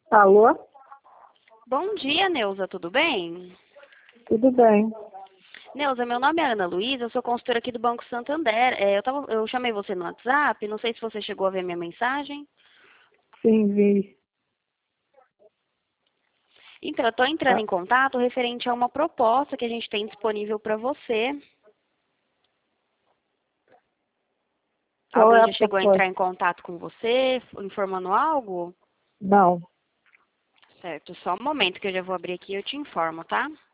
Alô? Bom dia, Neuza, tudo bem? Tudo bem? Neuza, meu nome é Ana Luísa, eu sou consultora aqui do Banco Santander. Eu chamei você no WhatsApp, não sei se você chegou a ver minha mensagem. Sim, vi. Então, eu estou entrando Ah, em contato referente a uma proposta que a gente tem disponível para você. qual é Alguém a já chegou a entrar proposta? em contato com você, informando algo? Não. Certo, só um momento que eu já vou abrir aqui e eu te informo, tá?